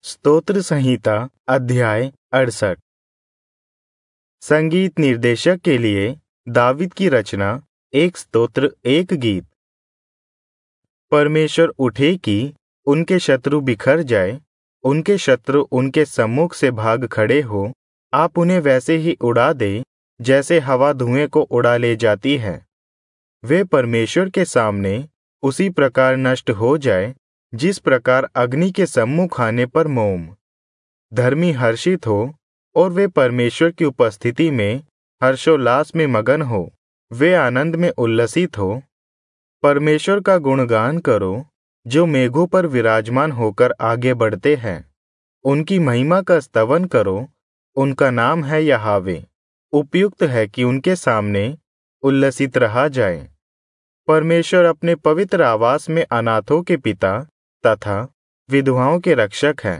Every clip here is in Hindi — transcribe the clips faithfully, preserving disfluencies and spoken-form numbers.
स्तोत्र संहिता अध्याय अड़सठ। संगीत निर्देशक के लिए दाविद की रचना। एक स्तोत्र एक गीत। परमेश्वर उठे कि उनके शत्रु बिखर जाए, उनके शत्रु उनके सम्मुख से भाग खड़े हो। आप उन्हें वैसे ही उड़ा दे जैसे हवा धुएं को उड़ा ले जाती है। वे परमेश्वर के सामने उसी प्रकार नष्ट हो जाए जिस प्रकार अग्नि के सम्मुख आने पर मोम। धर्मी हर्षित हो और वे परमेश्वर की उपस्थिति में हर्षोल्लास में मगन हो। वे आनंद में उल्लसित हो। परमेश्वर का गुणगान करो जो मेघों पर विराजमान होकर आगे बढ़ते हैं। उनकी महिमा का स्तवन करो, उनका नाम है यहोवा। उपयुक्त है कि उनके सामने उल्लसित रहा जाए। परमेश्वर अपने पवित्र आवास में अनाथों के पिता तथा विधवाओं के रक्षक हैं।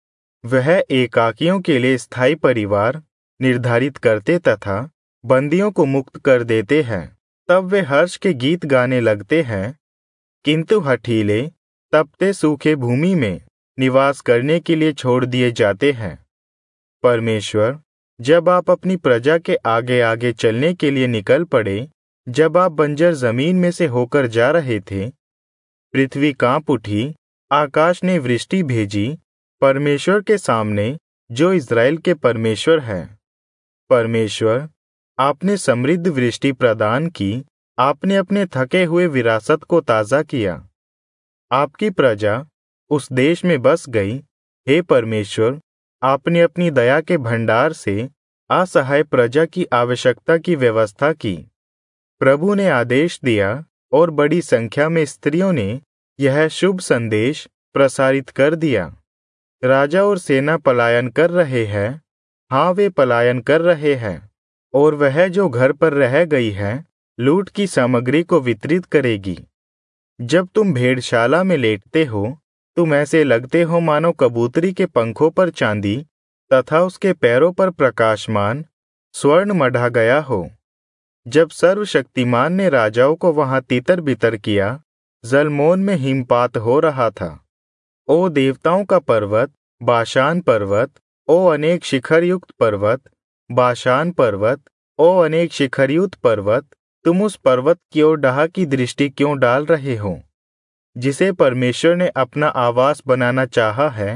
वह एकाकियों के लिए स्थायी परिवार निर्धारित करते तथा बंदियों को मुक्त कर देते हैं। तब वे हर्ष के गीत गाने लगते हैं। किंतु हठीले तपते सूखे भूमि में निवास करने के लिए छोड़ दिए जाते हैं। परमेश्वर, जब आप अपनी प्रजा के आगे आगे चलने के लिए निकल पड़े, जब आप बंजर जमीन में से होकर जा रहे थे, पृथ्वी कांप उठी, आकाश ने वृष्टि भेजी परमेश्वर के सामने जो इज़राइल के परमेश्वर है। परमेश्वर, आपने समृद्ध वृष्टि प्रदान की, आपने अपने थके हुए विरासत को ताज़ा किया। आपकी प्रजा उस देश में बस गई। हे परमेश्वर, आपने अपनी दया के भंडार से असहाय प्रजा की आवश्यकता की व्यवस्था की। प्रभु ने आदेश दिया और बड़ी संख्या में स्त्रियों ने यह शुभ संदेश प्रसारित कर दिया। राजा और सेना पलायन कर रहे हैं, हाँ वे पलायन कर रहे हैं, और वह जो घर पर रह गई है लूट की सामग्री को वितरित करेगी। जब तुम भेड़शाला में लेटते हो, तुम ऐसे लगते हो मानो कबूतरी के पंखों पर चांदी तथा उसके पैरों पर प्रकाशमान स्वर्ण मढ़ा गया हो। जब सर्वशक्तिमान ने राजाओं को वहां तितर बितर किया, जलमोन में हिमपात हो रहा था। ओ देवताओं का पर्वत, बाशान पर्वत, ओ अनेक शिखरयुक्त पर्वत, बाशान पर्वत, ओ अनेक शिखरयुक्त पर्वत, तुम उस पर्वत की ओर डाह की दृष्टि क्यों डाल रहे हो, जिसे परमेश्वर ने अपना आवास बनाना चाहा है।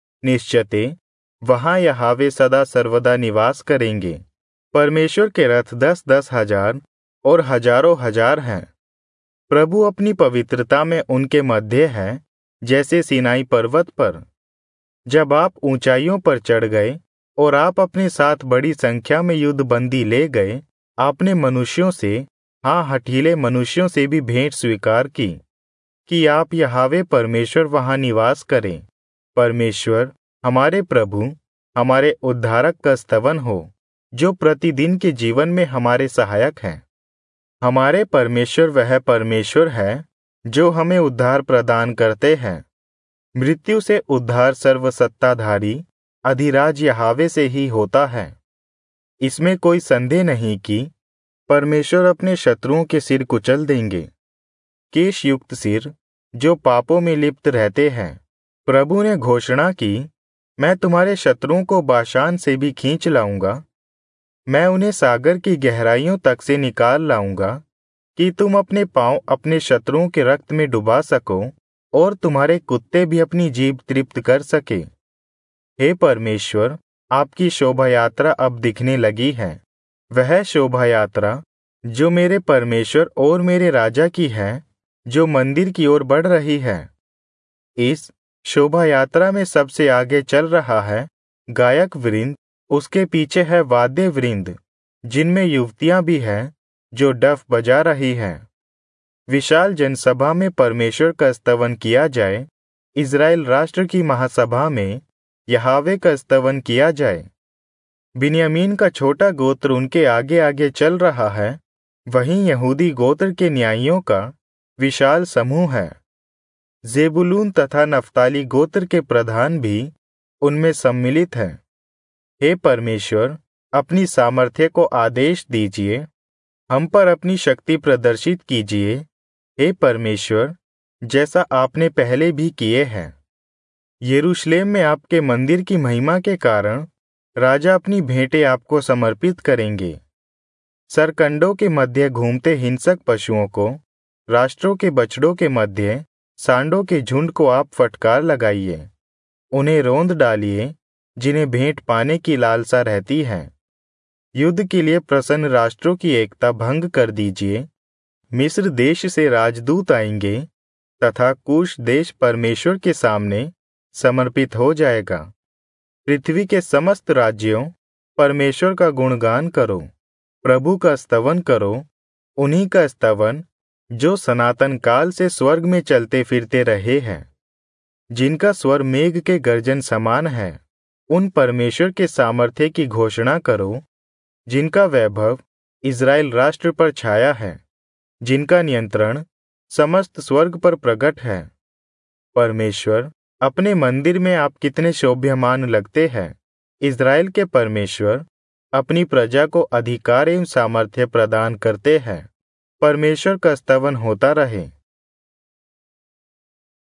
निश्चय वहां यहोवा सदा सर्वदा निवास करेंगे। परमेश्वर के रथ दस दस हजार और हजारों हजार हैं। प्रभु अपनी पवित्रता में उनके मध्य है, जैसे सीनाई पर्वत पर। जब आप ऊंचाइयों पर चढ़ गए और आप अपने साथ बड़ी संख्या में युद्धबंदी ले गए, आपने मनुष्यों से, हाँ हठीले मनुष्यों से भी भेंट स्वीकार की कि आप यहोवा परमेश्वर वहां निवास करें। परमेश्वर हमारे प्रभु, हमारे उद्धारक का स्तवन हो, जो प्रतिदिन के जीवन में हमारे सहायक हैं। हमारे परमेश्वर वह परमेश्वर है जो हमें उद्धार प्रदान करते हैं। मृत्यु से उद्धार सर्वसत्ताधारी अधिराज यहोवा से ही होता है। इसमें कोई संदेह नहीं कि परमेश्वर अपने शत्रुओं के सिर कुचल देंगे। केश युक्त सिर जो पापों में लिप्त रहते हैं। प्रभु ने घोषणा की, मैं तुम्हारे शत्रुओं को बाशान से भी खींच लाऊंगा। मैं उन्हें सागर की गहराइयों तक से निकाल लाऊंगा कि तुम अपने पांव अपने शत्रुओं के रक्त में डुबा सको और तुम्हारे कुत्ते भी अपनी जीभ तृप्त कर सके। हे परमेश्वर, आपकी शोभा यात्रा अब दिखने लगी है। वह शोभा यात्रा जो मेरे परमेश्वर और मेरे राजा की है, जो मंदिर की ओर बढ़ रही है। इस शोभा यात्रा में सबसे आगे चल रहा है गायक वृंद, उसके पीछे है वाद्य वृंद, जिनमें युवतियां भी हैं जो डफ बजा रही हैं। विशाल जनसभा में परमेश्वर का स्तवन किया जाए। इज़राइल राष्ट्र की महासभा में यहोवा का स्तवन किया जाए। बिन्यामीन का छोटा गोत्र उनके आगे आगे चल रहा है। वहीं यहूदी गोत्र के न्यायियों का विशाल समूह है। जेबुलून तथा नफ्ताली गोत्र के प्रधान भी उनमें सम्मिलित हैं। हे परमेश्वर, अपनी सामर्थ्य को आदेश दीजिए, हम पर अपनी शक्ति प्रदर्शित कीजिए। हे परमेश्वर, जैसा आपने पहले भी किए हैं। यरूशलेम में आपके मंदिर की महिमा के कारण राजा अपनी भेंटें आपको समर्पित करेंगे। सरकंडों के मध्य घूमते हिंसक पशुओं को, राष्ट्रों के बछड़ों के मध्य सांडों के झुंड को आप फटकार लगाइए। उन्हें रोंद डालिए जिन्हें भेंट पाने की लालसा रहती है। युद्ध के लिए प्रसन्न राष्ट्रों की एकता भंग कर दीजिए। मिस्र देश से राजदूत आएंगे तथा कूश देश परमेश्वर के सामने समर्पित हो जाएगा। पृथ्वी के समस्त राज्यों, परमेश्वर का गुणगान करो, प्रभु का स्तवन करो, उन्हीं का स्तवन जो सनातन काल से स्वर्ग में चलते फिरते रहे हैं, जिनका स्वर मेघ के गर्जन समान है। उन परमेश्वर के सामर्थ्य की घोषणा करो, जिनका वैभव इज़राइल राष्ट्र पर छाया है, जिनका नियंत्रण समस्त स्वर्ग पर प्रकट है। परमेश्वर, अपने मंदिर में आप कितने शोभ्यमान लगते हैं। इज़राइल के परमेश्वर अपनी प्रजा को अधिकार एवं सामर्थ्य प्रदान करते हैं। परमेश्वर का स्तवन होता रहे।